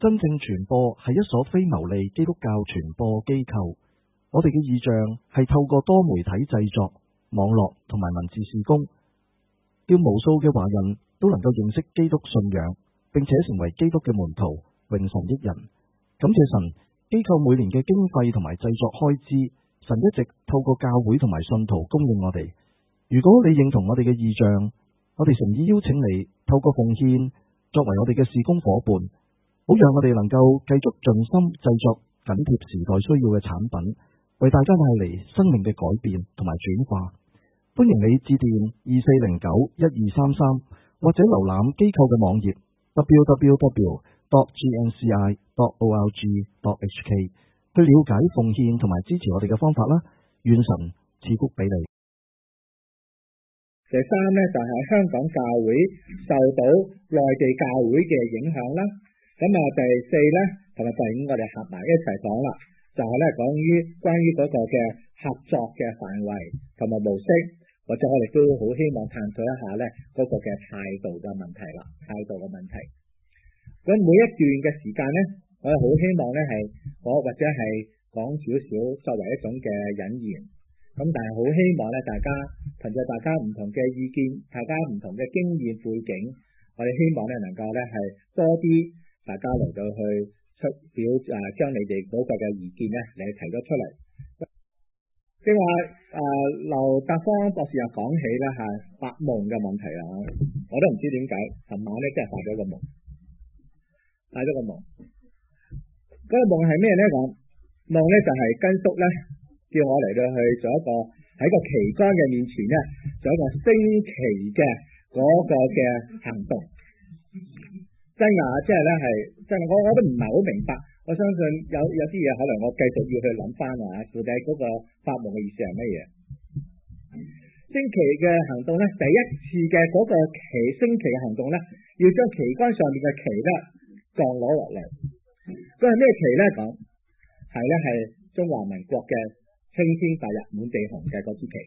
真正傳播係一所非牟利基督教傳播機構。我哋嘅異象係透過多媒體製作、網絡同埋文字事工，叫無數嘅華人都能夠認識基督信仰，並且成為基督嘅門徒，榮神益人。感謝神，機構每年嘅經費同埋製作開支，神一直透過教會同埋信徒供應我哋。如果你認同我哋嘅異象，我哋誠意邀請你透過奉獻作為我哋嘅事工夥伴，好讓我哋能夠繼續盡心製作緊貼時代需要嘅產品，為大家帶嚟生命嘅改變同埋轉化。歡迎你致電2409-1233，或者瀏覽機構嘅網頁 www.gnci.org.hk 去了解奉獻同埋支持我哋嘅方法啦。願神賜福俾你。 第三呢，就係香港教會受到內地教會嘅影響啦。咁啊，第四呢，同埋第五我哋合埋一齊講啦，就係咧關於嗰個嘅合作嘅範圍同埋模式，或者我哋都好希望探討一下咧嗰個嘅態度嘅問題啦，態度嘅問題。咁每一段嘅時間咧，我哋好希望咧係我或者係講少少作為一種嘅引言。咁但係好希望咧，大家憑著大家唔同嘅意見，大家唔同嘅經驗背景，我哋希望咧能夠咧係多啲大家嚟到去出表將你哋嗰個嘅意見咧，你提咗出嚟。正話劉達芳博士又講起咧係發夢嘅問題啦，我都唔知點解，琴晚咧真係發咗個夢，嗰個夢係咩咧？講夢咧就係根叔咧叫我嚟到去做一個喺個旗杆嘅面前咧做一個升旗嘅嗰個嘅行動。真㗎，即係咧係真，我都唔係好明白。我相信有啲嘢可能我繼續要去諗翻啊，到底嗰個發夢嘅意思係乜嘢？升旗嘅行動咧，第一次嘅嗰個升旗嘅行動咧，要將旗杆上面嘅旗咧降攞落嚟。嗰係咩旗咧？講係咧係中華民國嘅青天白日滿地紅嘅嗰支旗。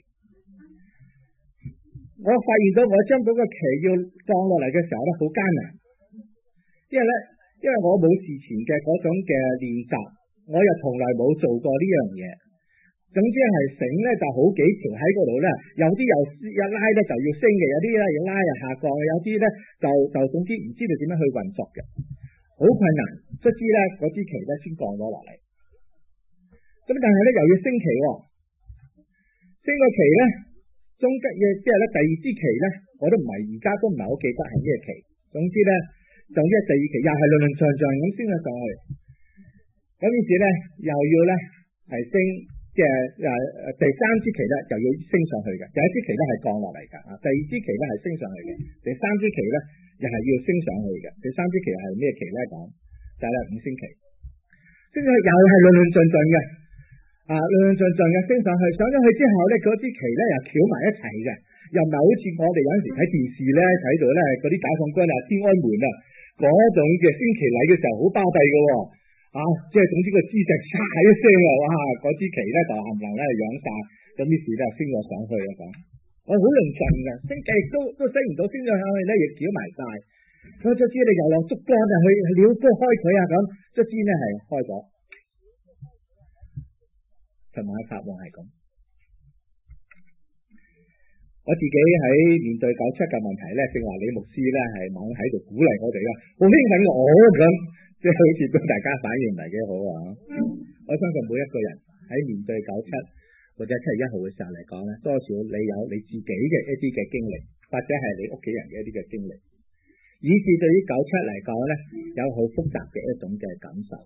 我發現到我將嗰個旗要降落嚟嘅時候咧，好艱難。因為我冇事前嘅嗰種嘅練習，我又從來冇做過呢樣嘢。總之係繩咧就好幾條喺嗰度咧，有啲又一拉咧就要升嘅，有啲咧要拉又下降，有啲咧就總之唔知道點樣去運作嘅，好困難。卒之咧嗰支旗咧先降咗落嚟。咁但係咧又要升旗喎，升個旗咧中間嘅即係咧第二支旗咧，我都唔係而家都唔係好記得係咩旗。總之咧。就呢第二期又係論論上咁升咗上去，咁於是咧又要咧係升，即係第三支旗咧就要升上去嘅，第一支旗咧係降落嚟㗎，第二支旗咧係升上去嘅，第三支旗咧又係要升上去嘅，第三支旗係咩旗咧講？就係五星旗，升上去又係論論盡盡嘅，論論盡盡嘅升上去，上咗去之後咧嗰支旗咧又翹埋一齊嘅，又唔係好似我哋有陣時睇電視咧睇到咧嗰啲解放軍啊天安門啊。嗰種嘅升旗禮嘅時候好巴閉嘅喎，即係總之個姿勢嚓一聲啊，哇！嗰支旗咧就冚唪唥咧揚晒，咁於是咧升咗上去啊講，我好論盡嘅，升旗都升唔到，升咗上去咧亦翹埋晒，咁卒之你又落竹竿啊去撩波開佢啊咁，卒之咧係開咗，尋晚發夢係咁。我自己喺面對97嘅問題咧，正話李牧師咧係猛喺度鼓勵我哋啦，好興奮我咁，即係好似對大家反應唔係幾好啊！我相信每一個人喺面對97或者7月1號嘅時候嚟講咧，多少你有你自己嘅一啲嘅經歷，或者係你屋企人嘅一啲嘅經歷，以至對於97嚟講咧，有好複雜嘅一種嘅感受。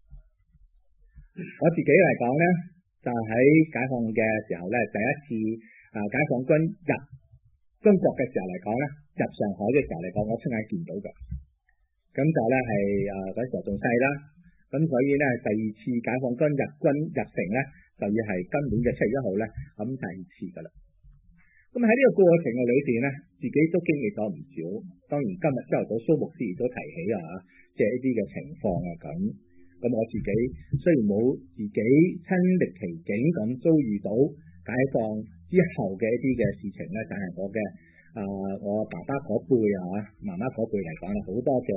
我自己嚟講咧，就喺解放嘅時候咧，第一次。解放軍入中國嘅時候嚟講咧，入上海嘅時候嚟講，我親眼見到嘅。咁就咧係嗰時候仲細啦，咁所以咧第二次解放軍入城咧，就要係今年嘅7月1號咧，咁第二次噶啦。咁喺呢個過程嘅裏邊咧，自己都經歷咗唔少。當然今日朝頭早蘇牧師亦都提起即係一啲嘅情況啊咁。咁我自己雖然冇自己親歷其境咁遭遇到解放之後嘅一啲嘅事情咧，但係我嘅我爸爸嗰輩媽媽嗰輩嚟講咧，好多嘅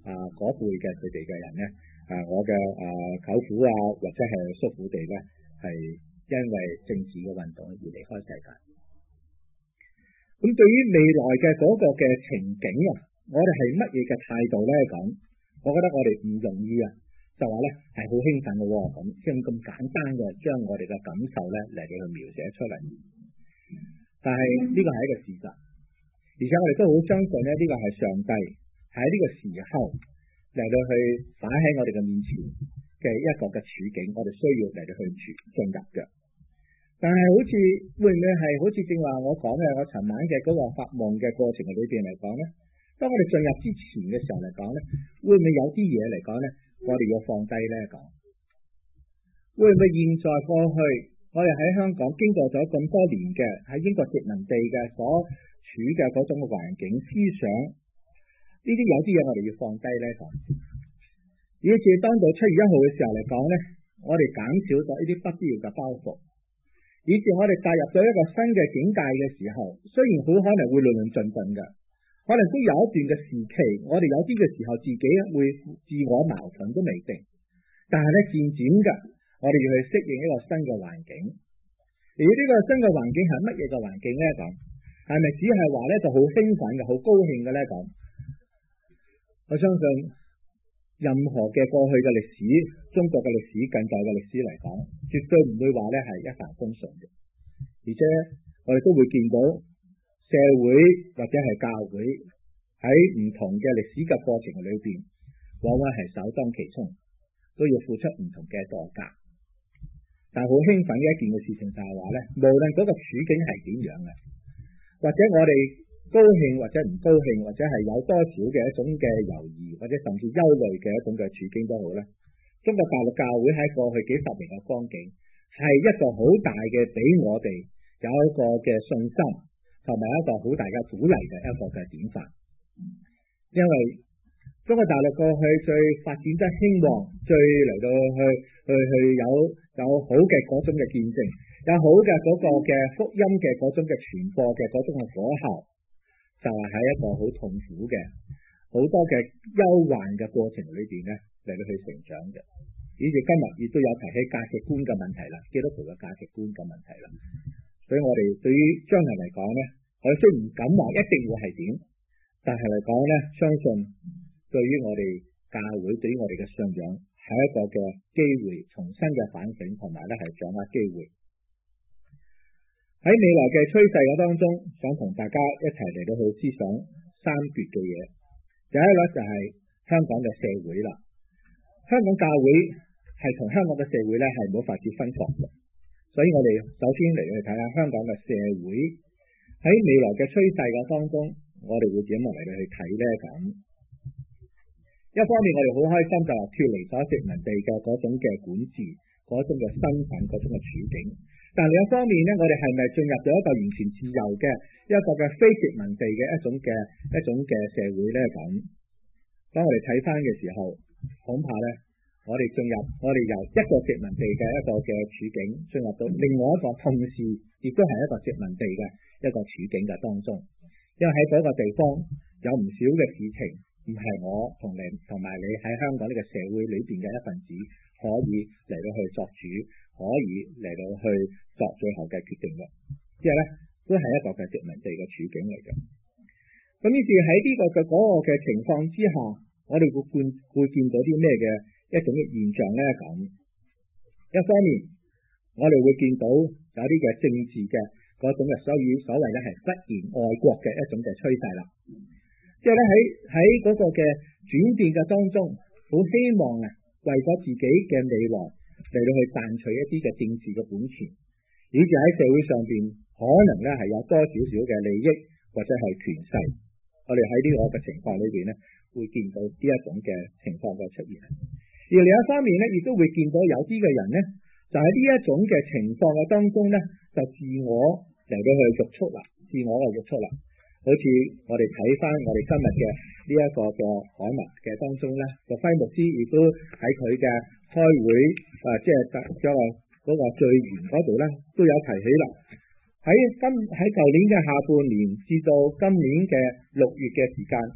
嗰輩嘅佢哋嘅人咧，我嘅舅父啊或者係叔父哋咧，係因為政治嘅運動而離開世界。咁對於未來嘅嗰個嘅情景啊，我哋係乜嘢嘅態度咧？講，我覺得我哋唔容易啊，就話咧係好興奮嘅喎，咁先咁簡單嘅將我哋嘅感受咧嚟到去描寫出嚟。但係呢個係一個事實，而且我哋都好相信咧，呢個係上帝喺呢個時候嚟到去擺喺我哋嘅面前嘅一個嘅處境，我哋需要嚟到去進入嘅。但係好似會唔會係好似正話我講嘅，我尋晚嘅嗰個發夢嘅過程裏邊嚟講咧，當我哋進入之前嘅時候嚟講咧，會唔會有啲嘢嚟講咧，我哋要放低咧講？會唔會現在過去我哋喺香港經過咗咁多年嘅喺英國殖民地嘅所處嘅嗰種嘅環境思想，呢啲有啲嘢我哋要放低咧講，以至當到7月1號嘅時候嚟講咧，我哋減少咗呢啲不必要嘅包袱，以至我哋踏入咗一個新嘅境界嘅時候，雖然好可能會論論盡盡嘅，可能都有一段嘅時期，我哋有啲嘅時候自己會自我矛盾都未定，但係咧漸漸嘅，我哋要去適應一個新嘅環境。而呢個新嘅環境係乜嘢嘅環境咧？講係咪只係話咧就好興奮嘅、好高興嘅咧？講我相信任何嘅過去嘅歷史、中國嘅歷史、近代嘅歷史嚟講，絕對唔會話咧係一帆風順嘅，而且我哋都會見到社會或者係教會喺唔同嘅歷史嘅過程裏邊，往往係首當其衝，都要付出唔同嘅代價。但係好興奮嘅一件嘅事情就係話咧，無論嗰個處境係點樣嘅，或者我哋高興或者唔高興，或者係有多少嘅一種嘅猶豫，或者甚至憂慮嘅一種嘅處境都好咧，中國大陸教會喺過去幾十年嘅光景係一個好大嘅俾我哋有一個嘅信心，同埋一個好大嘅鼓勵嘅一個嘅典範。因為中國大陸過去最發展得興旺，最嚟到去有好嘅嗰種嘅見證，有好嘅嗰個嘅福音嘅嗰種嘅傳播嘅嗰種嘅果效，就係喺一個好痛苦嘅好多嘅憂患嘅過程裏邊咧嚟到去成長嘅。以至今日亦都有提起價值觀嘅問題啦，基督徒嘅價值觀嘅問題啦。所以我哋對於將來嚟講咧，我雖然唔敢話一定會係點，但係嚟講咧，相信對於我哋教會，對於我哋嘅信仰，係一個嘅機會，重新嘅反省同埋咧係掌握機會。喺未來嘅趨勢嘅當中，想同大家一齊嚟到去思想三別嘅嘢。第一個就係香港嘅社會啦，香港教會係同香港嘅社會咧係冇法子分割嘅，所以我哋首先嚟去睇下香港嘅社會喺未來嘅趨勢嘅當中，我哋會點樣嚟到去睇咧咁。一方面我哋好開心就係脫離咗殖民地嘅嗰種嘅管治，嗰種嘅身份，嗰種嘅處境。但另一方面咧，我哋係咪進入咗一個完全自由嘅一個嘅非殖民地嘅一種嘅社會咧咁？當我哋睇翻嘅時候，恐怕咧我哋由一個殖民地嘅一個嘅處境，進入到另外一個同時亦都係一個殖民地嘅一個處境嘅當中。因為喺嗰個地方有唔少嘅事情，唔係我同你同埋你喺香港呢個社會裏邊嘅一份子可以嚟到去作主，可以嚟到去作最後嘅決定嘅，即係咧都係一個嘅殖民地嘅處境嚟嘅。咁於是喺呢個嘅嗰個嘅情況之下，我哋會見到啲咩嘅一種嘅現象咧咁。一方面，我哋會見到有啲嘅政治嘅嗰種嘅所謂咧係忽然愛國嘅一種嘅趨勢啦。即係咧喺嗰個嘅轉變嘅當中，好希望啊為咗自己嘅未來嚟到去賺取一啲嘅政治嘅本錢，以至喺社會上邊可能咧係有多少少嘅利益或者係權勢。我哋喺呢個嘅情況裏邊咧，會見到呢一種嘅情況嘅出現。而另一方面咧，亦都會見到有啲嘅人咧，就喺呢一種嘅情況嘅當中咧，就自我嚟到去約束啦，自我嘅約束啦。好似我哋睇翻我哋今日嘅呢一個嘅刊物嘅當中咧，個輝牧師亦都喺佢嘅開會即係將嗰個序言嗰度咧，都有提起啦。喺舊年嘅下半年至到今年嘅6月嘅時間，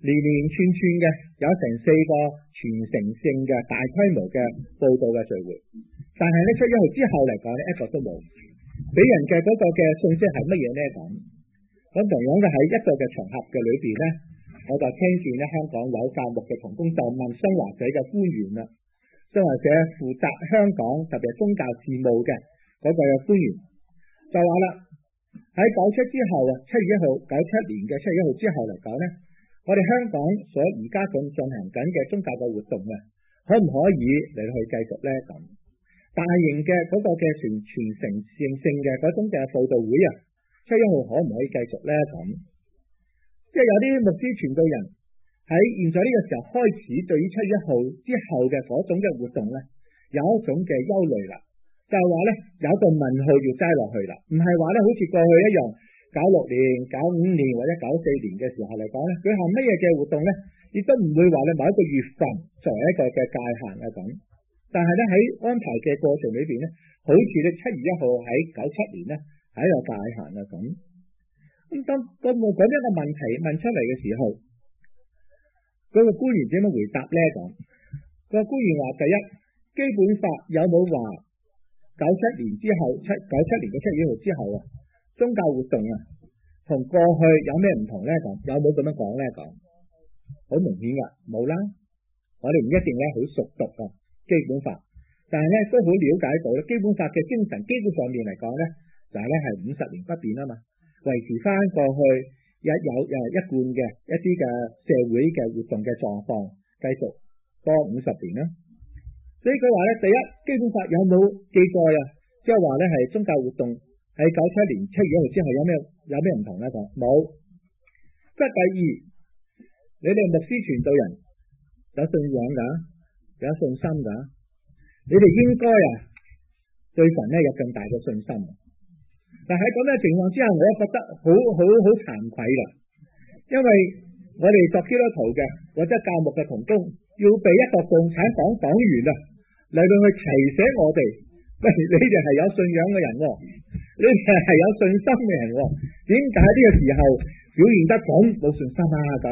連串嘅有成4個全城性嘅大規模嘅報道嘅聚會，但係呢7月1號之後嚟講呢，一個都冇。俾人嘅嗰個嘅信息係乜嘢呢？咁同樣嘅喺一個嘅場合嘅裏邊呢，我就聽見呢香港有教牧嘅同工就問新華社嘅官員啦，新華社負責香港特別係宗教事務嘅嗰個嘅官員就話啦，喺97之後啊，7月1號97年嘅7月1號之後嚟講呢，我哋香港所而家咁進行緊嘅宗教嘅活動啊，可唔可以嚟去繼續呢？咁大型嘅嗰個嘅全城性嘅嗰種嘅佈道會啊，7月1號可唔可以繼續呢？咁即係有啲牧師傳道人喺現在呢個時候開始對於7月1號之後嘅嗰種嘅活動呢，有一種嘅憂慮啦，就係話呢，有一個問號要齋落去啦，唔係話呢好似過去一樣96年、95年或者94年嘅時候嚟講呢，佢係乜嘢嘅活動呢？亦都唔會話呢某一個月份作為一個嘅界限啊咁。但係呢喺安排嘅過程裏邊呢，好似呢7月1號喺97年呢係一個界限啊咁。咁當咁樣一個問題問出嚟嘅時候，嗰個官員點樣回答呢？咁個官員話：第一，基本法有冇話97年之後97年嘅7月1號之後啊，宗教活動啊同過去有咩唔同呢？咁有冇咁樣講呢？咁好明顯噶，冇啦。我哋唔一定咧好熟讀啊基本法，但係咧都好了解到咧基本法嘅精神，基本上面嚟講咧就係咧係50年不變啊嘛，維持翻過去一貫嘅一啲嘅社會嘅活動嘅狀況，繼續多50年啦。所以佢話咧，第一，基本法有冇記載啊？即係話咧係宗教活動喺97年7月1號之後有咩唔同咧？就冇。即係第二，你哋牧師傳道人有信仰噶，有信心噶，你哋應該啊對神咧有更大嘅信心。但喺咁嘅情況之下，我覺得好慚愧啦，因為我哋作基督徒嘅或者教牧嘅同工，要被一個共產黨黨員啊嚟到去提醒我哋，喂，你哋係有信仰嘅人，你哋係有信心嘅人，點解呢個時候表現得咁冇信心啊？咁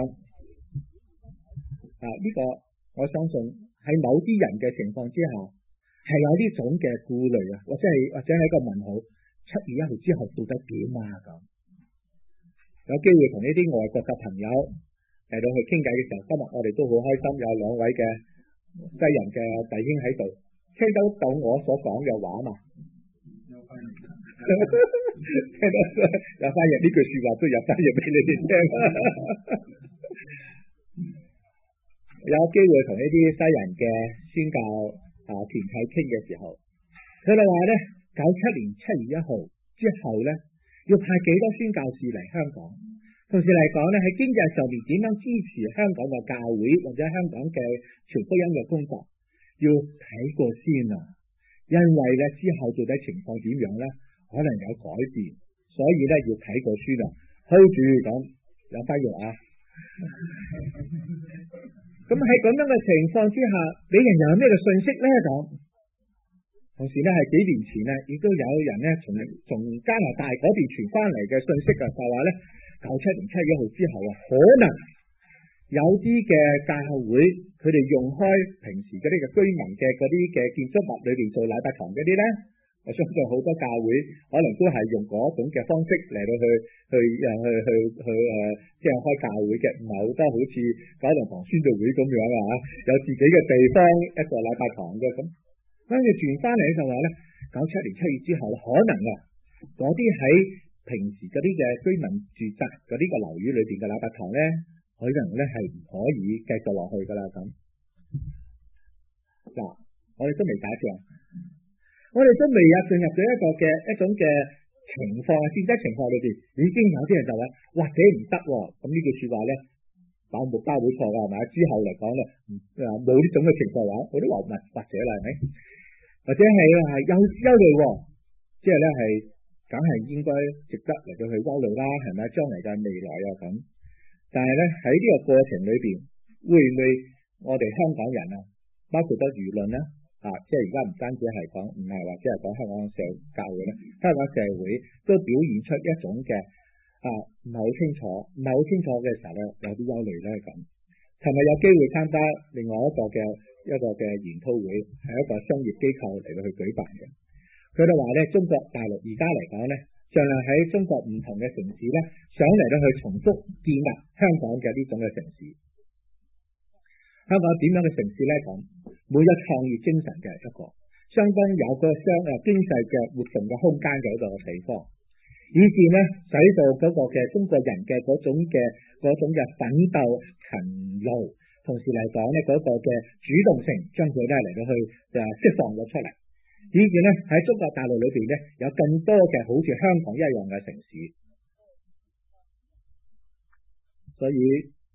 呢個我相信喺某啲人嘅情況之下係有呢種嘅顧慮啊，或者係一個問號，7月1號之後到底點啊？咁有機會同呢啲外國嘅朋友嚟到去傾偈嘅時候，今日我哋都好開心，有2位嘅西人嘅弟兄喺度，聽得到我所講嘅話嘛？聽得有翻譯呢句說話都有翻譯俾你哋聽。有機會同呢啲西人嘅宣教團體傾嘅時候，佢哋話咧97年7月1號之後咧，要派幾多宣教士嚟香港？同時嚟講咧，喺經濟上面點樣支持香港嘅教會或者香港嘅傳福音嘅工作，要睇過先啊！因為咧之後到底情況點樣咧，可能有改變，所以咧要睇過先啊。hold 住咁有翻譯啊！咁喺咁樣嘅情況之下，俾人又有咩嘅信息咧？咁同時咧係幾年前咧，亦都有人咧從加拿大嗰邊傳翻嚟嘅信息啊，就話咧97年7月1號之後啊，可能有啲嘅教會佢哋用開平時嗰啲嘅居民嘅嗰啲嘅建築物裏邊做禮拜堂嗰啲咧，我相信好多教會可能都係用嗰種嘅方式嚟到去即係開教會嘅，唔係好多好似九龍塘宣道會咁樣啊，有自己嘅地方一個禮拜堂嘅咁。跟住傳翻嚟就話咧97年7月之後可能啊嗰啲喺平時嗰啲嘅居民住宅嗰啲嘅樓宇裏邊嘅禮拜堂咧，可能咧係唔可以繼續落去噶啦咁。嗱，我哋都未打仗，我哋都未有進入咗一種嘅情況啊，戰爭情況裏邊已經有啲人就話或者唔得喎，咁呢句說話咧包冇錯噶係咪？之後嚟講咧冇呢種嘅情況話，我都話唔係或者啦係咪？或者係憂慮喎，即係咧係梗係應該值得嚟到去憂慮啦，係咪？將來嘅未來啊咁，但係咧喺呢個過程裏邊會唔會我哋香港人啊，包括咗輿論啦即係而家唔單止係講，唔係話只係講香港社會教會咧，香港社會都表現出一種嘅唔係好清楚，嘅時候咧，有啲憂慮咧咁。尋日有機會參加另外一個嘅研討會，係一個商業機構嚟到去舉辦嘅。佢哋話咧，中國大陸而家嚟講咧，盡量喺中國唔同嘅城市咧，想嚟到去重複建立香港嘅呢種嘅城市。香港點樣嘅城市咧咁？每一創業精神嘅一個，相當有個經濟嘅活動嘅空間嘅一個地方，以至咧使到嗰個嘅中國人嘅嗰種嘅奮鬥勤勞，同時嚟講咧嗰個嘅主動性，將佢咧嚟到去釋放咗出嚟，以至咧喺中國大陸裏邊咧有更多嘅好似香港一樣嘅城市。所以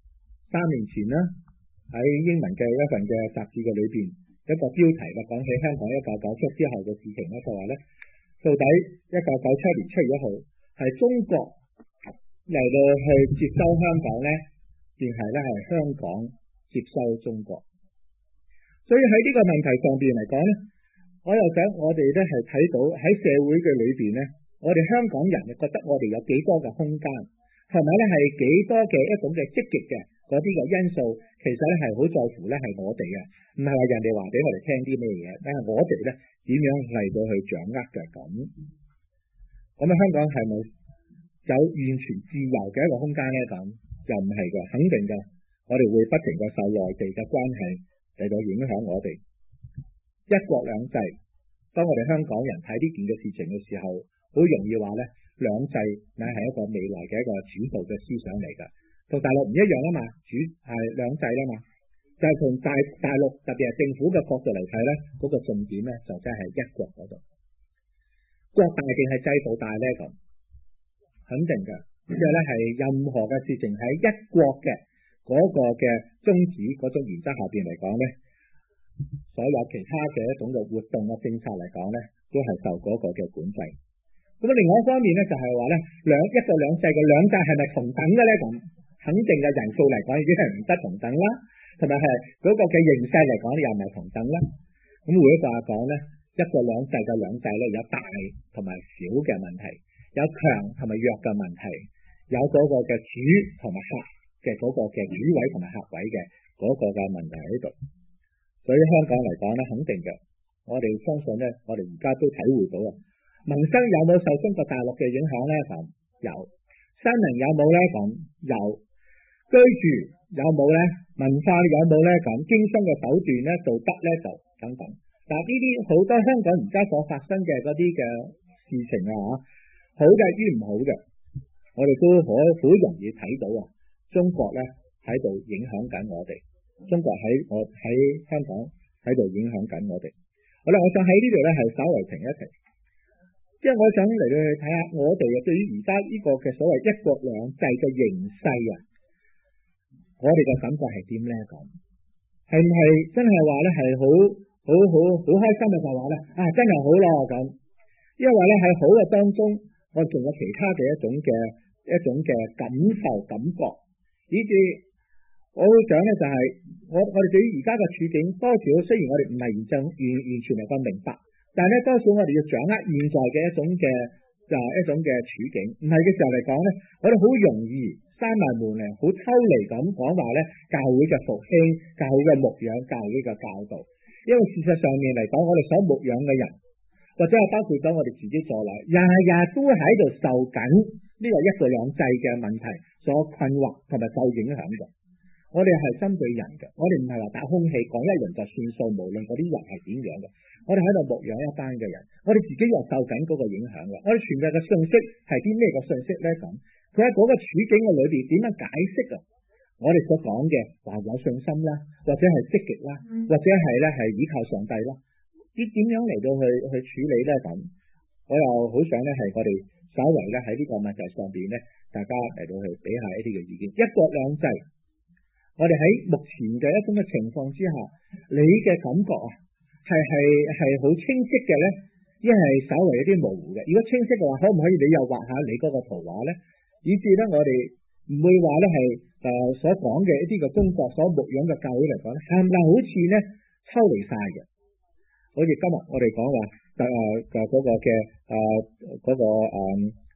3年前呢，喺英文嘅一份嘅雜誌嘅裏邊，一個標題啦，講起香港1997之後嘅事情咧，就話咧，到底1997年7月1號係中國嚟到去接收香港咧，定係咧係香港接收中國？所以喺呢個問題上邊嚟講咧，我又想我哋咧係睇到喺社會嘅裏邊咧，我哋香港人覺得我哋有幾多嘅空間，同埋咧係幾多嘅一種嘅積極嘅嗰啲嘅因素，其實咧係好在乎咧係我哋嘅，唔係話人哋話俾我哋聽啲咩嘢，但係我哋咧點樣嚟到去掌握嘅咁。咁香港係咪有完全自由嘅一個空間咧？咁又唔係嘅，肯定嘅，我哋會不停嘅受內地嘅關係嚟到影響我哋。一國兩制，當我哋香港人睇呢件嘅事情嘅時候，好容易話咧，兩制乃係一個未來嘅一個主導嘅思想嚟㗎。同大陸唔一樣啊嘛，主係兩制啦嘛，就係從大陸特別係政府嘅角度嚟睇咧，嗰個重點咧就真係一國嗰度。國大定係制度大咧咁，肯定嘅，即係咧係任何嘅事情喺一國嘅嗰個嘅宗旨嗰種原則下邊嚟講咧，所有其他嘅一種嘅活動嘅政策嚟講咧，都係受嗰個嘅管制。咁另外一方面咧就係話咧，一國兩制嘅兩制係咪同等嘅咧咁？肯定嘅人數嚟講已經係唔得同等啦，同埋係嗰個嘅形勢嚟講又唔係同等啦。咁換句話講咧，一國兩制嘅兩制咧有大同埋小嘅問題，有強同埋弱嘅問題，有嗰個嘅主同埋客嘅嗰個嘅主位同埋客位嘅嗰個嘅問題喺度。所以香港嚟講咧，肯定嘅，我哋相信咧，我哋而家都體會到啊，民生有冇受中國大陸嘅影響咧？咁有，新聞有冇咧？咁有。居住有冇咧？文化有冇咧？咁經商嘅手段咧，道德咧就等等。但係呢啲好多香港而家所發生嘅嗰啲嘅事情啊，好嘅於唔好嘅，我哋都好容易睇到啊。中國咧喺度影響緊我哋，中國喺香港喺度影響緊我哋。好啦，我想喺呢度咧係稍微停一停，即係我想嚟到去睇下我哋對於而家呢個嘅所謂一國兩制嘅形勢啊。我哋嘅感覺係點咧？咁係唔係真係話咧係好開心嘅就話咧真係好咯咁？因為咧喺好嘅當中，我仲有其他嘅一種嘅感受感覺，以至我會講咧就係我哋對於而家嘅處境，多少雖然我哋唔係完全能夠明白，但係咧多少我哋要掌握現在嘅一種嘅處境。唔係嘅時候嚟講咧，我哋好容易閂埋門嚟，好抽離咁講話咧，教會嘅復興、教會嘅牧養、教會嘅教導。因為事實上面嚟講，我哋所牧養嘅人，或者係包括咗我哋自己在內，日日都喺度受緊呢個一國兩制嘅問題所困惑同埋受影響嘅。我哋係針對人嘅，我哋唔係話打空氣講一輪就算數，無論嗰啲人係點樣嘅。我哋喺度牧養一班嘅人，我哋自己又受緊嗰個影響嘅。我哋傳遞嘅信息係啲咩嘅信息咧？咁佢喺嗰個處境嘅裏邊點樣解釋啊？我哋所講嘅話有信心啦，或者係積極啦，或者係咧係依靠上帝啦，啲點樣嚟到去處理咧？咁我又好想咧係我哋稍微咧喺呢個問題上邊咧，大家嚟到去俾下一啲嘅意見。一國兩制，我哋喺目前嘅一種嘅情況之下，你嘅感覺啊係好清晰嘅咧，一係稍微有啲模糊嘅。如果清晰嘅話，可唔可以你又畫下你嗰個圖畫咧？以至咧我哋唔會話咧係所講嘅一啲嘅工作所牧養嘅教會嚟講咧，係咪好似咧抽離晒嘅？好似今日我哋講話嗰個嘅嗰個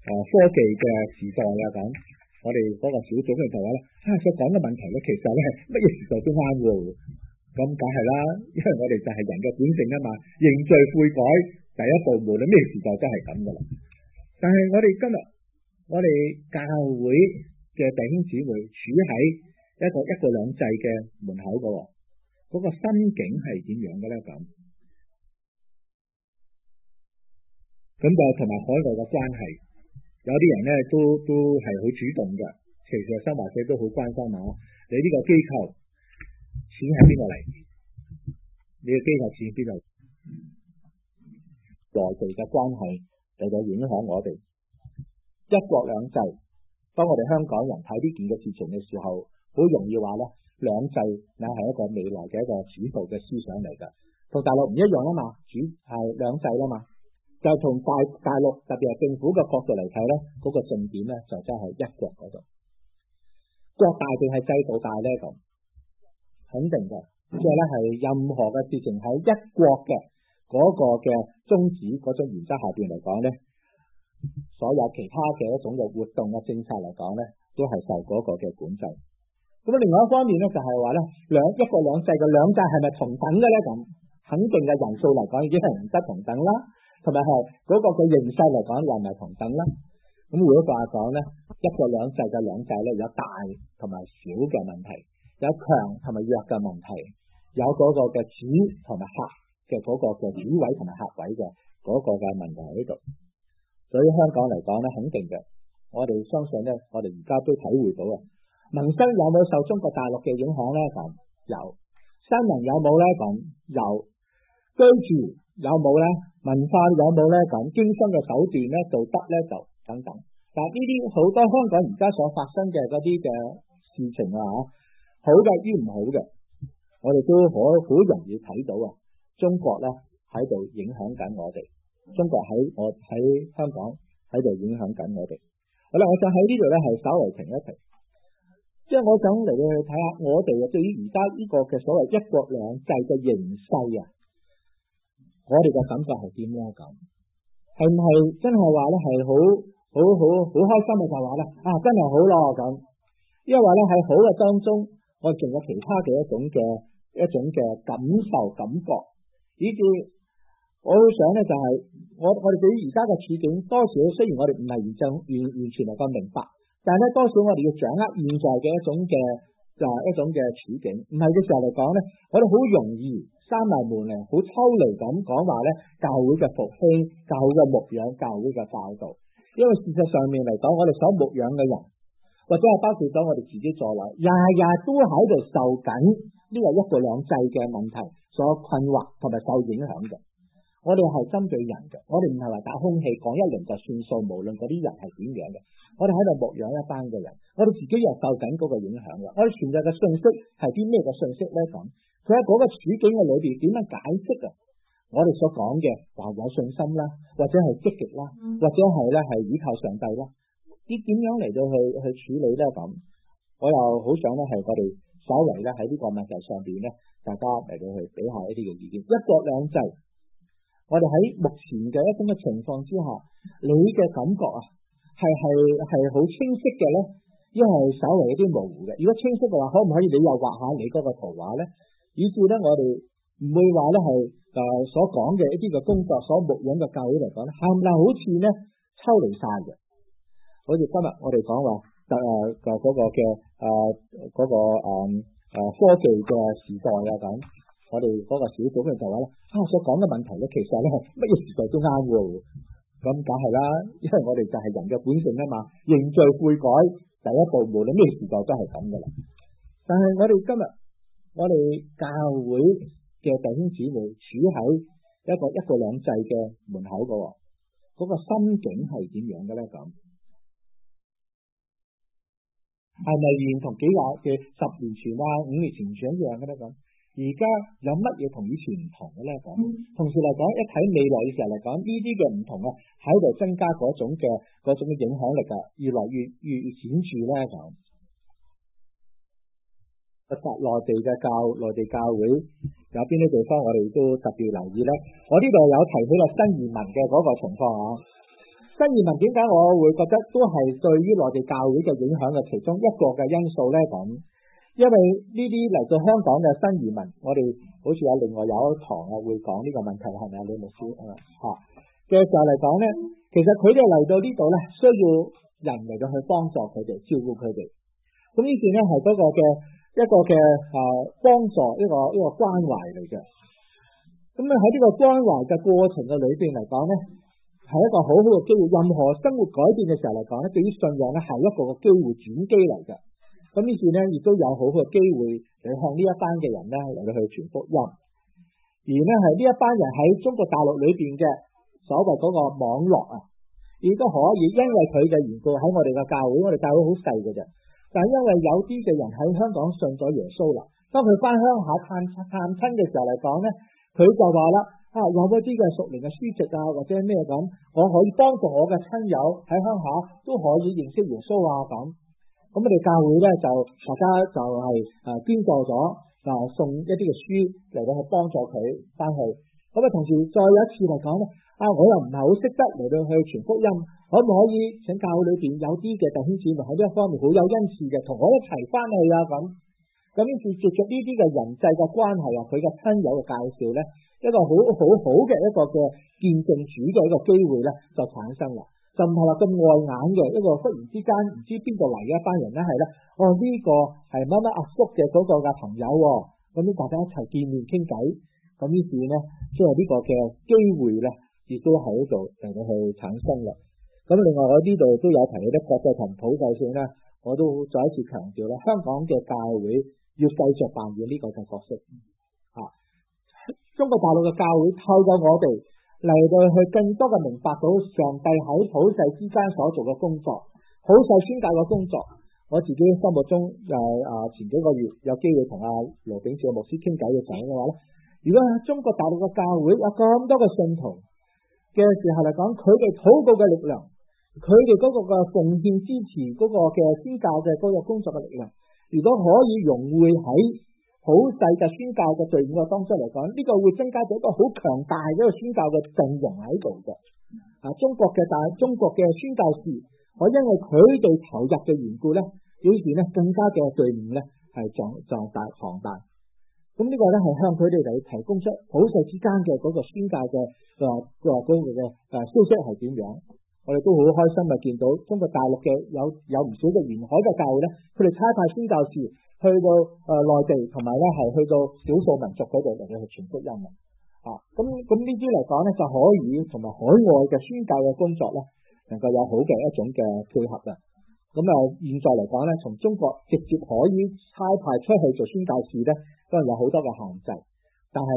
科技嘅時代啊咁，我哋嗰個小組嘅就話咧，所講嘅問題咧，其實咧乜嘢時代都啱喎。咁梗係啦，因為我哋就係人嘅本性啊嘛，認罪悔改第一步，無論咩時代都係咁噶啦。但係我哋今日我哋教會嘅弟兄姊妹處喺一國兩制嘅門口噶，嗰個心境係點樣嘅咧咁？咁就同埋海外嘅關係，有啲人咧都係好主動嘅，其實新華社都好關心下你呢個機構錢係邊個嚟？你嘅機構錢邊度？內地嘅關係就影響我哋一國兩制。當我哋香港人睇呢件嘅事情嘅時候，好容易話咧，兩制乃係一個未來嘅一個主導嘅思想嚟㗎，同大陸唔一樣啊嘛，主係兩制啦嘛。就從大陸特別係政府嘅角度嚟睇咧，嗰個重點咧就真係一國嗰度。國大定係制度大咧咁，肯定嘅。即係咧係任何嘅事情喺一國嘅嗰個嘅宗旨嗰種原則下邊嚟講咧，所有其他嘅一種嘅活動嘅政策嚟講咧，都係受嗰個嘅管制。咁另外一方面咧就係話咧，一國兩制嘅兩制係咪同等嘅咧咁？肯定嘅人數嚟講已經係唔得同等啦。同埋係嗰個嘅形勢嚟講又唔係同等啦。咁如果話講咧，一國兩制嘅兩制咧有大同埋小嘅問題，有強同埋弱嘅問題，有嗰個嘅主同埋客嘅嗰個嘅主位同埋客位嘅嗰個嘅問題喺度。所以香港嚟講咧，肯定嘅，我哋相信咧，我哋而家都體會到啊。民生有冇受中國大陸嘅影響咧？咁有。新聞有冇咧？咁有。居住有冇咧？文化有冇咧？咁經商嘅手段咧，道德咧就等等。但係呢啲好多香港而家所發生嘅嗰啲嘅事情啊，好嘅於唔好嘅，我哋都好容易睇到啊。中國咧喺度影響緊我哋，中國喺香港喺度影響緊我哋。好啦，我想喺呢度咧係稍微停一停，即係我想嚟去睇下我哋對於而家呢個嘅所謂一國兩制嘅形勢啊。我哋嘅感覺係點咧？咁係唔係真係話咧係好開心嘅就話咧真係好咯咁？因為話咧喺好嘅當中，我哋仲有其他嘅一種嘅感受感覺，以至我想咧就係我哋對於而家嘅處境，多少雖然我哋唔係完全能夠明白，但係咧多少我哋要掌握現在嘅一種嘅處境。唔係嘅時候嚟講咧，我哋好容易閂埋門嚟，好抽離咁講話咧，教會嘅復興、教會嘅牧養、教會嘅教導。因為事實上面嚟講，我哋所牧養嘅人，或者係包括咗我哋自己在內，日日都喺度受緊呢個一國兩制嘅問題所困惑同埋受影響嘅。我哋係針對人嘅，我哋唔係話打空氣講一輪就算數，無論嗰啲人係點樣嘅。我哋喺度牧養一班嘅人，我哋自己又受緊嗰個影響嘅。我哋傳遞嘅信息係啲咩嘅信息咧？咁佢喺嗰個處境嘅裏邊點樣解釋啊？我哋所講嘅話有信心啦，或者係積極啦，或者係咧係依靠上帝啦，啲點樣嚟到去處理咧？咁我又好想咧係我哋稍微咧喺呢個問題上邊咧，大家嚟到去俾下一啲嘅意見。一國兩制，我哋喺目前嘅一種嘅情況之下，你嘅感覺啊係好清晰嘅咧，因為稍微有啲模糊嘅。如果清晰嘅話，可唔可以你又畫下你嗰個圖畫咧？以至咧我哋唔會話咧係所講嘅一啲嘅工作所牧養嘅教會嚟講咧，係唔係好似咧抽離晒嘅？好似今日我哋講話嗰個嘅科技嘅時代啊咁，我哋嗰個小組嘅就話咧所講嘅問題咧，其實咧乜嘢時代都啱喎。咁梗係啦，因為我哋就係人嘅本性啊嘛，認罪悔改第一步，無論咩時代都係咁噶啦。但係我哋今日我哋教會嘅弟兄姊妹處喺一國兩制嘅門口噶，嗰個心境係點樣嘅咧？咁係咪連同幾廿嘅10年前啊、5年前一樣嘅咧？咁而家有乜嘢同以前唔同嘅咧？咁同時嚟講，一睇未來嘅時候嚟講，呢啲嘅唔同啊，喺度增加嗰種嘅影響力啊，越來越顯著咧。咁內地教會有邊啲地方我哋都特別留意咧？我呢度有提起啦新移民嘅嗰個情況啊。 新移民點解我會覺得都係對於內地教會嘅影響嘅其中一個嘅因素咧？咁，因為呢啲嚟到香港嘅新移民，我哋好似有另外有一堂會講呢個問題，係咪啊？李牧師嘅時候嚟講咧，其實佢哋嚟到呢度咧，需要人嚟到去幫助佢哋，照顧佢哋。咁呢段咧係嗰個嘅一個嘅幫助，一個關懷嚟嘅。咁喺呢個關懷嘅過程嘅裏邊嚟講咧，係一個好好嘅機會。任何生活改變嘅時候嚟講咧，對於信仰咧係一個嘅機會轉機嚟嘅。咁呢段咧亦都有好好嘅機會嚟向呢一班嘅人咧嚟到去傳福音。而咧係呢一班人喺中國大陸裏邊嘅所謂嗰個網絡亦都可以因為佢嘅緣故喺我哋嘅教會，我哋教會好細嘅啫。但係因為有啲嘅人喺香港信咗耶穌啦，當佢翻鄉下探親嘅時候嚟講咧，佢就話啦，有一啲嘅屬靈嘅書籍或者咩咁，我可以幫助我嘅親友喺鄉下都可以認識耶穌咁。咁我哋教會咧就大家就係捐助咗送一啲嘅書嚟到去幫助佢翻去。咁同時再有一次嚟講咧，我又唔係好識得嚟到去傳福音，可唔可以請教會裏邊有啲嘅弟兄姊妹喺呢一方面好有恩賜嘅，同我一齊翻去咁。咁於是藉着呢啲嘅人際嘅關係佢嘅親友嘅介紹咧，一個好嘅一個嘅見證主嘅一個機會咧就產生啦。就唔係話咁礙眼嘅一個忽然之間唔知邊度嚟嘅一班人咧，係咧，呢個係乜乜阿叔嘅嗰個嘅朋友，咁大家一齊見面傾偈，咁於是咧即係呢個嘅機會咧，亦都喺度嚟到去產生啦。咁另外我呢度都有提起啲國際同普世性咧，我都再一次強調啦，香港嘅教會要繼續扮演呢個嘅角色。中國大陸嘅教會透過我哋嚟到去更多嘅明白到上帝喺普世之間所做嘅工作，普世宣教嘅工作。我自己心目中前幾個月有機會同羅炳兆牧師傾偈嘅時候嘅話咧，如果喺中國大陸嘅教會有咁多嘅信徒嘅時候嚟講，佢哋禱告嘅力量，佢哋嗰個嘅奉獻支持嗰個嘅宣教嘅嗰個工作嘅力量，如果可以融匯喺普世嘅宣教嘅隊伍嘅當中嚟講，呢個會增加咗一個好強大嘅一個宣教嘅陣容喺度嘅。中國嘅宣教士，我因為佢哋投入嘅緣故咧，表示咧更加嘅隊伍咧係壯大龐大。咁呢個咧係向佢哋嚟提供出普世之間嘅嗰個宣教嘅嗰個嘅消息係點樣。我哋都好開心見到中國大陸嘅有唔少嘅沿海嘅教會咧，佢哋差派宣教士去到內地，同埋咧係去到少數民族嗰度嚟去傳福音咁呢啲嚟講咧，就可以同埋海外嘅宣教嘅工作咧，能夠有好嘅一種嘅配合啦。咁現在嚟講咧，從中國直接可以差派出去做宣教士咧，當然有好多嘅限制。但係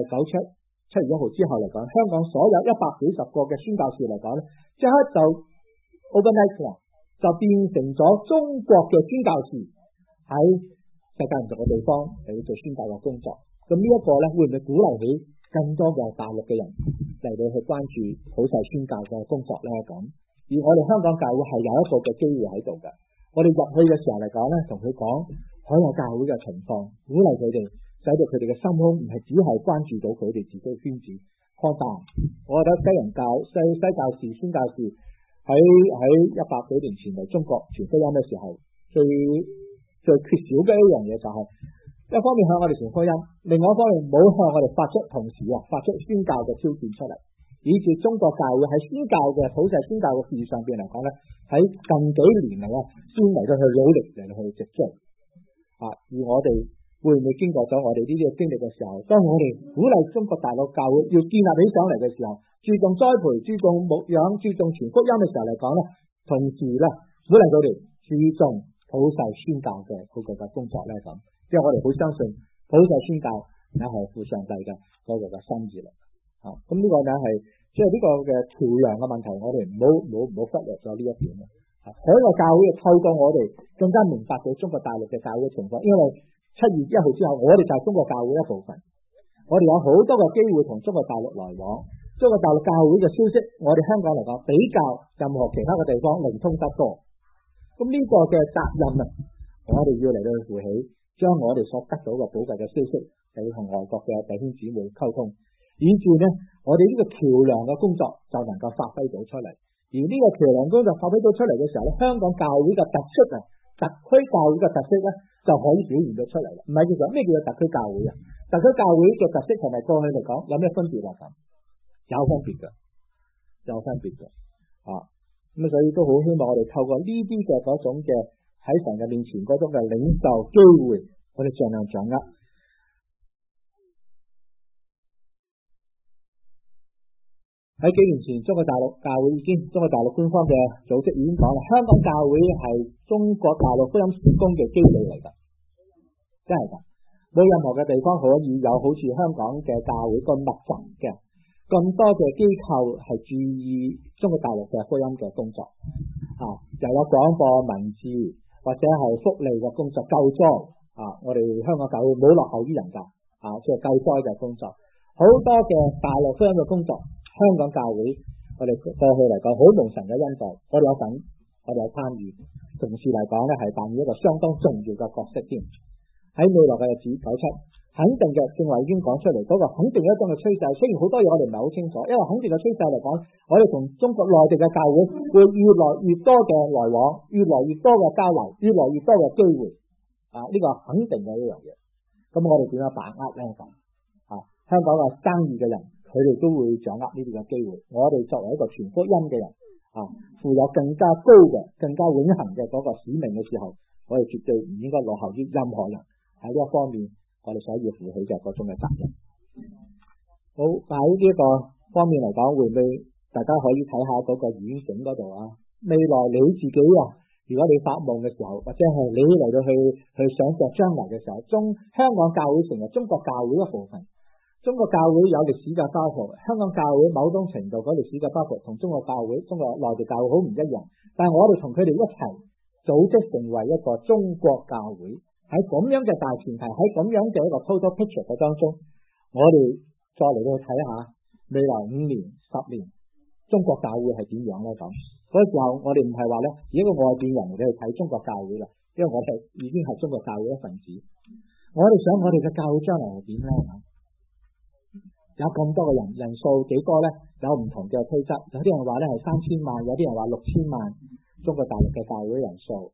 7月1號之後嚟講，香港所有140個嘅宣教士嚟講咧，即刻就 overnight 就變成咗中國嘅宣教士喺世界唔同嘅地方嚟做宣教嘅工作。咁呢一個咧，會唔會鼓勵起更多嘅大陸嘅人嚟到去關注普世宣教嘅工作咧？咁而我哋香港教會係有一個嘅機會喺度嘅。我哋入去嘅時候嚟講咧，同佢講海外教會嘅情況，鼓勵佢哋，使到佢哋嘅心胸唔係只係關注到佢哋自己嘅圈子擴大。我覺得西教士、宣教士喺100幾年前嚟中國傳福音嘅時候，最缺少嘅一樣嘢就係一方面向我哋傳福音，另外一方面冇向我哋同時發出宣教嘅挑戰出嚟，以致中國教會喺宣教嘅普世宣教嘅事上邊嚟講咧，喺近幾年嚟先嚟到去努力嚟到去直追而我哋會唔會經過咗我哋呢啲嘅經歷嘅時候，當我哋鼓勵中國大陸教會要建立起上嚟嘅時候，注重栽培、注重牧養、注重傳福音嘅時候嚟講咧，同時咧鼓勵佢哋注重普世宣教嘅嗰個嘅工作咧咁，即係我哋好相信普世宣教也係父上帝嘅嗰個嘅心意啦。咁呢個咧係即係呢個嘅橋樑嘅問題，我哋唔好忽略咗呢一點啦。海外教會透過我哋更加明白到中國大陸嘅教會情況，因為7月1號之後，我哋就係中國教會一部分，我哋有好多嘅機會同中國大陸來往。中國大陸教會嘅消息，我哋香港嚟講比較任何其他嘅地方靈通得多。咁呢個嘅責任我哋要嚟到負起，將我哋所得到嘅寶貴嘅消息嚟同外國嘅弟兄姊妹溝通，以致呢我哋呢個橋樑嘅工作就能夠發揮到出嚟， 而呢個橋梁工作發揮到出嚟嘅時候咧，香港教會嘅特色啊，特區教會嘅特色咧就可以表現到出嚟啦。唔係叫做咩叫做特區教會啊？特區教會嘅特色同埋過去嚟講有咩分別啊？咁有分別嘅，有分別嘅啊。咁所以都好希望我哋透過呢啲嘅嗰種嘅喺神嘅面前嗰種嘅領袖機會，我哋盡量掌握。喺幾年前，中國大陸教會中國大陸官方嘅組織已經講啦，香港教會係中國大陸福音事工嘅基地嚟㗎，真係㗎。冇任何嘅地方可以有好似香港嘅教會咁密集嘅，咁多嘅機構係注意中國大陸嘅福音嘅工作啊，又有廣播文字或者係福利嘅工作、救災啊，我哋香港教會冇落後於人㗎啊，即係救災嘅工作，好多嘅大陸福音嘅工作。香港教會我哋過去嚟講好蒙神嘅恩待，我哋有份，我哋有參與，同時嚟講咧係扮演一個相當重要嘅角色添。喺未來嘅日子97，肯定嘅正話已經講出嚟，嗰個肯定一種嘅趨勢。雖然好多嘢我哋唔係好清楚，因為肯定嘅趨勢嚟講，我哋同中國內地嘅教會會越來越多嘅來往，越來越多嘅交流，越來越多嘅機會啊！呢個肯定嘅一樣嘢。咁我哋點樣把握咧？咁啊，香港嘅生意嘅人。佢哋都會掌握呢啲嘅機會。我哋作為一個傳福音嘅人啊，負有更加高嘅、更加永恆嘅嗰個使命嘅時候，我哋絕對唔應該落後於任何人。喺呢一方面，我哋所要負起嘅嗰種嘅責任。好，喺呢一個方面嚟講，會唔會大家可以睇下嗰個遠景嗰度啊？未來你自己啊，如果你發夢嘅時候，或者係你嚟到去想像將來嘅時候，香港教會成為中國教會一部分。中國教會有歷史嘅包袱，香港教會某種程度嗰歷史嘅包袱同中國教會、中國內地教會好唔一樣，但係我哋同佢哋一齊組織成為一個中國教會。喺咁樣嘅大前提，喺咁樣嘅一個 total picture 嘅當中，我哋再嚟到去睇下未來5年、10年中國教會係點樣咧？咁嗰時候我哋唔係話咧，以一個外邊人嚟去睇中國教會啦，因為我哋已經係中國教會一份子。我哋想我哋嘅教會將來係點咧？有咁多嘅人數幾多咧？有唔同嘅推測，有啲人話咧係3000萬，有啲人話6000萬中國大陸嘅教會人數，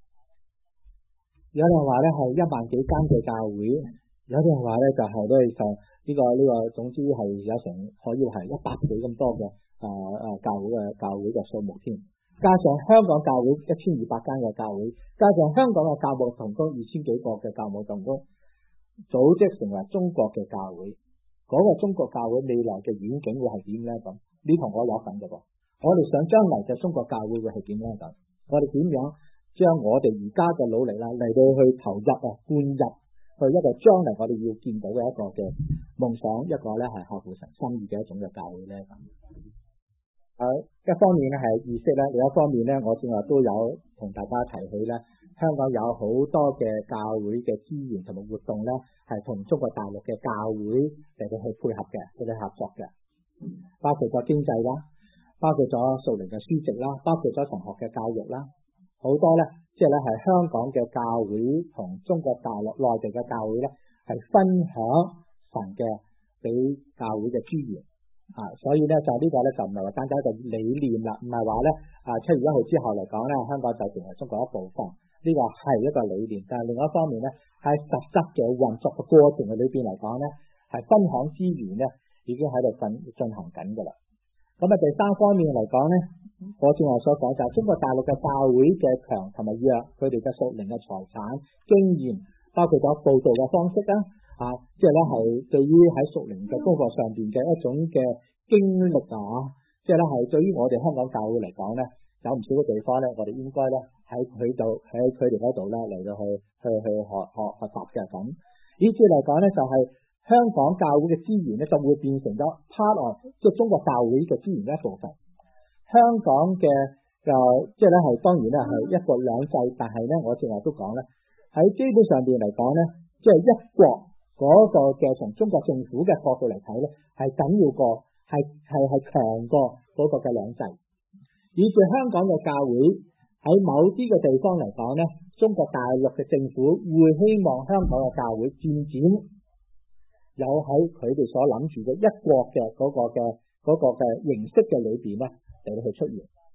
有啲人話咧係1萬幾間嘅教會，有啲人話咧就係咧就呢個總之係有成可以係100幾咁多嘅教會嘅數目添。加上香港教會1200間嘅教會，加上香港嘅教牧同工2000幾個嘅教牧同工，組織成為中國嘅教會。嗰個中國教會未來嘅遠景會係點咧？咁你同我有份嘅噃，我哋想將來嘅中國教會會係點咧？咁我哋點樣將我哋而家嘅努力啦嚟到去投入啊，灌入去一個將來我哋要見到嘅一個嘅夢想，一個咧係合乎神心意嘅一種嘅教會咧？咁一方面咧係意識咧，另一方面咧我正話都有同大家提起咧，香港有好多嘅教會嘅資源同埋活動咧，係同中國大陸嘅教會嚟到去配合嘅，嚟到合作嘅，包括咗經濟啦，包括咗屬靈嘅書籍啦，包括咗神學嘅教育啦，好多咧，即係咧係香港嘅教會同中國大陸內地嘅教會咧，係分享神嘅俾教會嘅資源。所以咧就呢個咧就唔係話單單一個理念啦，唔係話咧7月1號之後嚟講咧，香港就成為中國一部分，呢個係一個理念。但係另一方面咧，喺實質嘅運作嘅過程嘅裏邊嚟講咧，係分享資源咧已經喺度進行緊㗎啦。咁第三方面嚟講咧，我正話所講就係中國大陸嘅教會嘅強同埋弱，佢哋嘅屬靈嘅財產、經驗，包括咗報道嘅方式啦。即係咧係對於喺屬靈嘅工作上邊嘅一種嘅經歷即係咧係對於我哋香港教會嚟講咧，有唔少嘅地方咧，我哋應該咧喺佢哋嗰度咧嚟到去學習嘅咁。以至嚟講咧，就係香港教會嘅資源咧，就會變成咗 part of 即係中國教會嘅資源嘅一部分。香港嘅即係咧係當然咧係一國兩制，但係咧我正話都講咧，喺基本上邊嚟講咧，即係一國。嗰個嘅從中國政府嘅角度嚟睇咧，係緊要過，係強過嗰個嘅兩制。以至香港嘅教會喺某啲嘅地方嚟講咧，中國大陸嘅政府會希望香港嘅教會漸漸有喺佢哋所諗住嘅一國嘅嗰個嘅形式嘅裏邊咧嚟到去出現。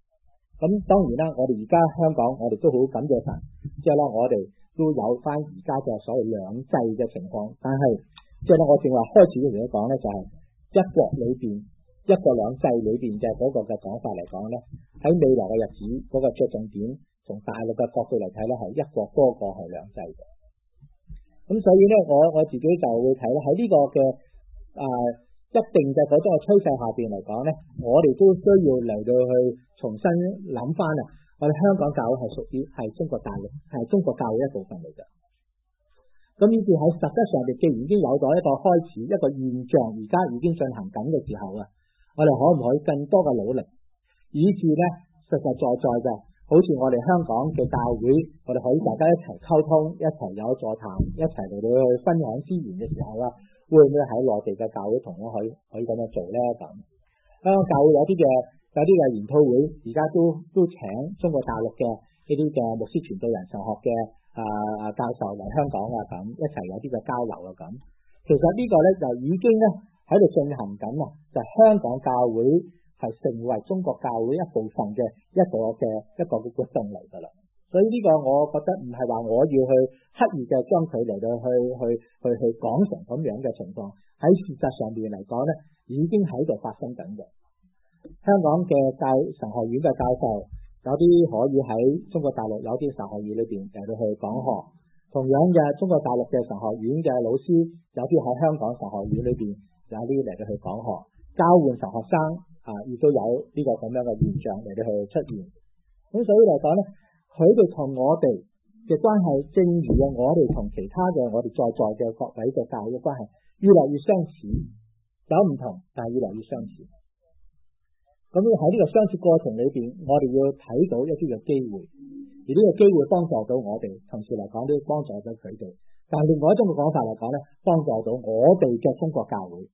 咁當然啦，我哋而家香港我哋都好感謝神，即係咧我哋都有翻而家嘅所謂兩制嘅情況，但係即係咧我正話開始嘅時候講咧，就係一國裏邊一國兩制裏邊嘅嗰個嘅講法嚟講咧，喺未來嘅日子嗰個着重點，從大陸嘅角度嚟睇咧，係一國多過係兩制嘅。咁所以咧，我自己就會睇咧喺呢個嘅一定嘅嗰種嘅趨勢下邊嚟講咧，我哋都需要嚟到去重新諗翻啊！我哋香港教會係屬於係中國大陸係中國教會一部分嚟嘅。咁於是喺實質上邊，既然已經有咗一個開始一個現象，而家已經進行緊嘅時候啊，我哋可唔可以更多嘅努力，以至咧實實在在嘅，好似我哋香港嘅教會，我哋可以大家一齊溝通，一齊有座談，一齊嚟到去分享資源嘅時候啦。會唔會喺內地嘅教會同樣可以咁樣做咧？咁香港教會有啲嘅研討會，而家都請中國大陸嘅呢啲嘅牧師傳道人神學嘅教授嚟香港啊，咁一齊有啲嘅交流啊，咁其實呢個咧就已經咧喺度進行緊啊，就係香港教會係成為中國教會一部分嘅一個嘅活動嚟㗎啦。所以呢個我覺得唔係話我要去刻意嘅將佢嚟到去講成咁樣嘅情況，喺事實上邊嚟講咧，已經喺度發生緊嘅。香港嘅神學院嘅教授，有啲可以喺中國大陸有啲神學院裏邊嚟到去講學，同樣嘅中國大陸嘅神學院嘅老師，有啲喺香港神學院裏邊有啲嚟到去講學，交換神學生亦都有呢個咁樣嘅現象嚟到去出現。咁所以嚟講咧，佢哋同我哋嘅關係，正如我哋同其他嘅我哋在嘅各位嘅教會嘅關係，越嚟越相似，有唔同，但係越嚟越相似。咁喺呢個相似過程裏邊，我哋要睇到一啲嘅機會，而呢個機會幫助到我哋，同時嚟講都幫助到佢哋。但係另外一種嘅講法嚟講咧，幫助到我哋嘅中國教會。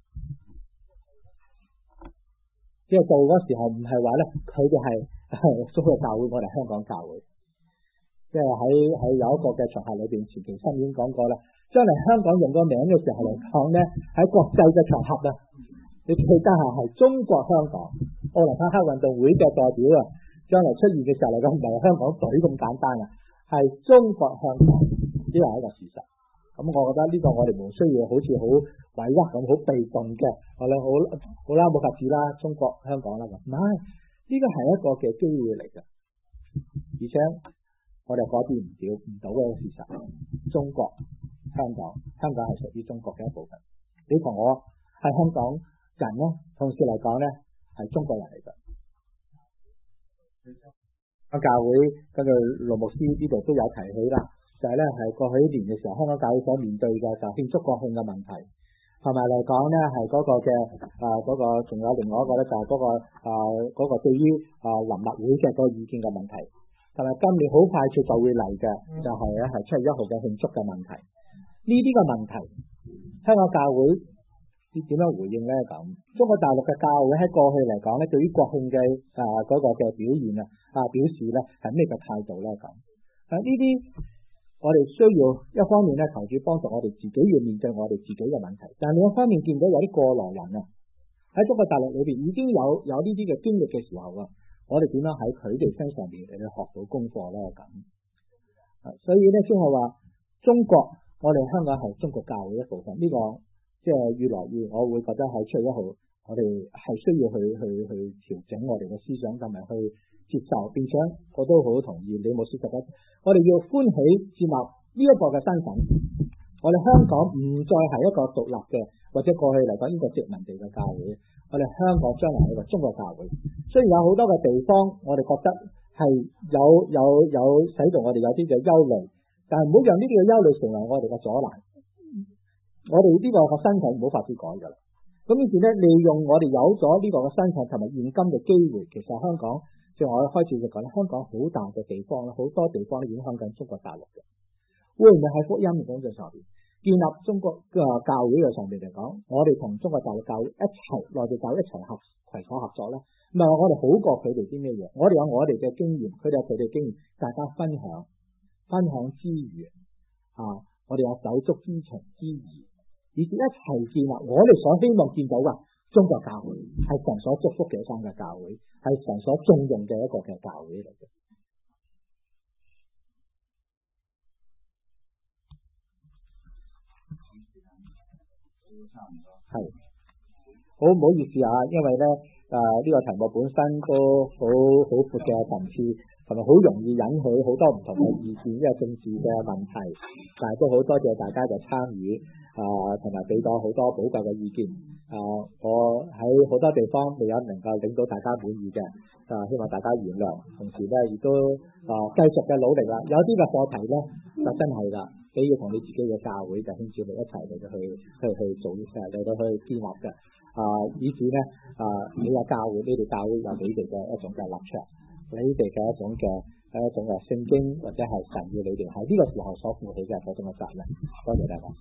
即係到嗰時候唔係話咧，佢哋係中國教會，我哋香港教會。即係喺有一個嘅場合裏邊，前期新已經講過啦。將來香港用個名嘅時候嚟講咧，喺國際嘅場合啊，你記得係中國香港奧林匹克運動會嘅代表啊，將來出現嘅時候嚟講，唔係香港隊咁簡單啊，係中國香港，呢個係一個事實。咁我覺得呢個我哋唔需要好似好委屈咁，好被動嘅，我哋好啦，冇法子啦，中國香港啦咁，唔係，呢個係一個嘅機會嚟嘅，而且我哋改變唔到嘅事實，中國香港係屬於中國嘅一部分，你同我係香港人咧，同時嚟講咧係中國人嚟嘅。教會根據羅牧師呢度都有提起啦。就係咧，係過去一年嘅時候，香港教會所面對嘅就慶祝國慶嘅問題，同埋嚟講咧係嗰個嘅嗰個，仲有另外一個咧就係嗰個對於臨立會嘅嗰個意見嘅問題，同埋今年好快脆就會嚟嘅就係咧係7月1號嘅慶祝嘅問題。呢啲嘅問題，香港教會點樣回應咧？咁中國大陸嘅教會喺過去嚟講咧，對於國慶嘅嗰個嘅表現表示咧係咩嘅態度咧？咁呢啲。我哋需要一方面咧，求主幫助我哋自己要面對我哋自己嘅問題，但係另一方面見到有啲過來人啊，喺中國大陸裏邊已經有呢啲嘅經歷嘅時候啊，我哋點樣喺佢哋身上邊嚟學到功課咧？咁所以咧先係話中國，我哋香港係中國教會一部分，呢個即係越來越，我會覺得喺7月1號，我哋係需要去調整我哋嘅思想，同埋去接受，並且我都好同意你冇說得，我哋要歡喜接納呢一個嘅身份。我哋香港唔再係一個獨立嘅，或者過去嚟講呢個殖民地嘅教會，我哋香港將來係一個中國教會。雖然有好多嘅地方，我哋覺得係有使到我哋有啲嘅憂慮，但係唔好讓呢啲嘅憂慮成為我哋嘅阻攔。我哋呢個嘅身份冇法子改㗎啦。咁於是咧，利用我哋有咗呢個嘅身份同埋現今嘅機會，其實香港。即係我開始就講咧，香港好大嘅地方咧，好多地方都影響緊中國大陸嘅。會唔會喺福音嘅工作上邊建立中國嘅教會嘅上邊嚟講，我哋同中國大陸教會一齊內地教會一齊攜手合作咧？唔係話我哋好過佢哋啲咩嘢，我哋有我哋嘅經驗，佢哋有佢哋嘅經驗，大家分享之餘我哋有手足之情之誼，以至一齊建立我哋所希望見到嘅中國教會係神所祝福嘅一間嘅教會，係神所重用嘅一個嘅教會嚟嘅。係，好唔好意思啊？因為咧呢個題目本身都好闊嘅層次，同埋好容易引起好多唔同嘅意見，因為政治嘅問題。但係都好多謝大家嘅參與，同埋俾咗好多寶貴嘅意見。我喺好多地方未有能夠令到大家滿意嘅，希望大家原諒。同時咧亦都繼續嘅努力啦。有啲嘅課題咧就真係啦，你要同你自己嘅教會嘅兄姊妹一齊嚟到去做嚟到去建立嘅。以至咧你嘅教會，你哋教會有你哋嘅一種嘅立場，你哋嘅一種嘅聖經或者係神要你哋喺呢個時候所負起嘅嗰種嘅責任。多謝大家。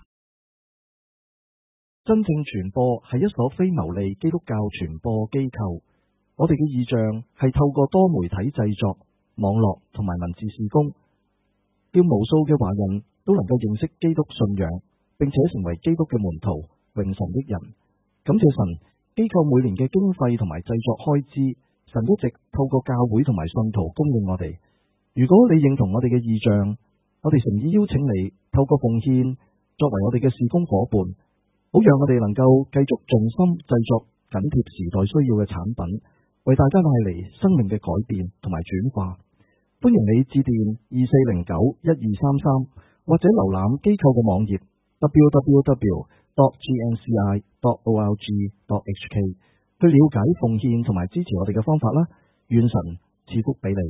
真正傳播係一所非牟利基督教傳播機構，我哋嘅意象係透過多媒體製作、網絡同埋文字事工，叫無數嘅華人都能夠認識基督信仰，並且成為基督嘅門徒、榮神益人。感謝神，機構每年嘅經費同埋製作開支，神一直透過教會同埋信徒供應我哋。如果你認同我哋嘅意象，我哋誠意邀請你透過奉獻作為我哋嘅事工夥伴，好讓我哋能夠繼續盡心製作緊貼時代需要嘅產品，為大家帶嚟生命嘅改變同埋轉化。歡迎你致電2409-1233，或者瀏覽機構嘅網頁 www.gnci.org.hk 去了解奉獻同埋支持我哋嘅方法啦。願神賜福俾你。